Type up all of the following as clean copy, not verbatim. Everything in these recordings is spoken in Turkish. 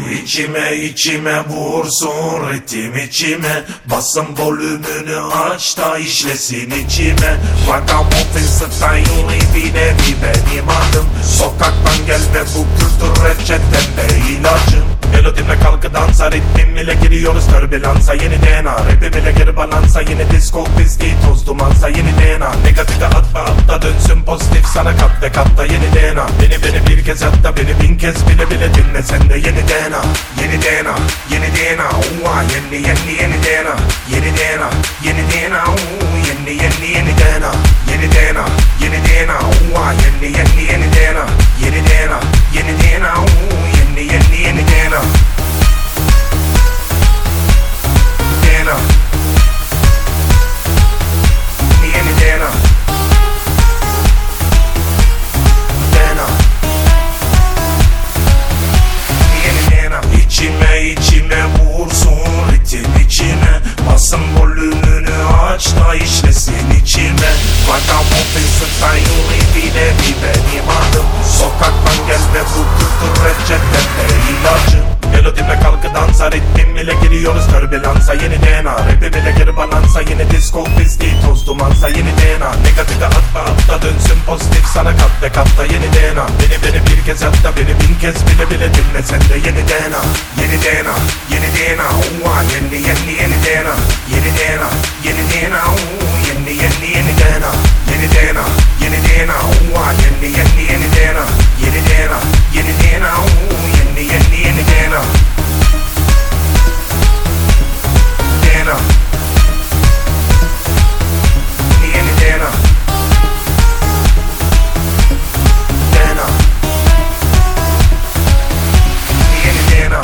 İçime vursun ritim içime. Basın volümünü aç da işlesin içime. Ragamuffin style'ı bir nevi benim adım. Sokaktan gelme bu kültür reçetemde ilacım. Melodimle kalkı dansa, ritmim ile giriyoruz türbülansa. Yeni DNA, rapim ile geri balansa. Yeni disco pisti, toz dumansa. Yeni DNA, negatife atla dönsün pozitif sana katta yeni DNA. Beni bir kez hatta beni bin kez bile dinle sen de yeni DNA. Yeni DNA, yeni DNA, yeni DNA. Yeni DNA, yeni DNA, yeni DNA. Yeni DNA, yeni DNA, yeni DNA. Yeni DNA, yeni DNA, yeni DNA. DNA, yeni DNA. DNA, yeni DNA. İçime vursun ritim içime. Basın volümünü aç da işlesin içime. Ragamuffin style'ı bir nevi benim adım. Sokaktan gelme bu kültür reçetemde ilacım. Melodimle kalkı dansa, ritmim ile giriyoruz türbülansa. Yeni DNA, rapim ile geri balansa. Yeni disco pisti, toz dumansa. Yeni DNA, negatife atla dönsün pozitif sana katta yeni DNA. Beni bir kez hatta beni bin kez bile dinle sen de yeni DNA. Yeni DNA, yeni DNA, yeni DNA. Yeni DNA, yeni DNA, yeni DNA. Yeni DNA, yeni DNA, yeni DNA. Yeni DNA, yeni DNA, yeni DNA. DNA, yeni DNA. DNA, yeni DNA.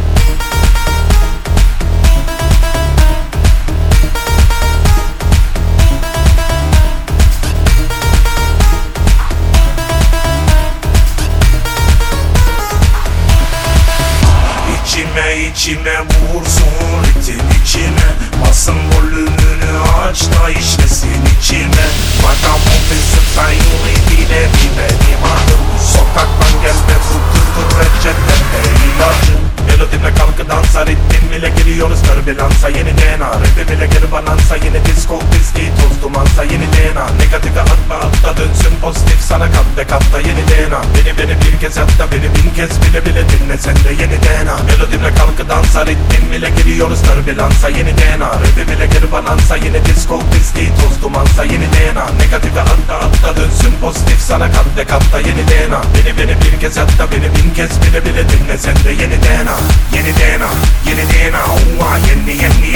İçime vursun ritim içime. Basın volümünü aç da işlesin içime. Ragamuffin style'ı bir nevi benim adım. Sokaktan gelme bu kültür reçetemde ilacım. Melodimle kalkı dansa, ritmim ile giriyoruz türbülansa. Yeni DNA, rapim ile geri balansa. Yeni disco pisti, toz dumansa. Yeni DNA, negatife atla dönsün pozitif sana katta yeni DNA. Beni bir kez hatta beni bin kez bile dinle sen de yeni DNA. Melodimle kalkı dansa, ritmim ile giriyoruz türbülansa. Yeni DNA, rapim ile geri balansa. Yeni disco pisti, toz dumansa. Yeni DNA, negatife atla dönsün pozitif sana katta yeni DNA. Beni bir kez hatta beni bin kez bile dinle sen de yeni DNA. Yeni DNA, yeni DNA, yeni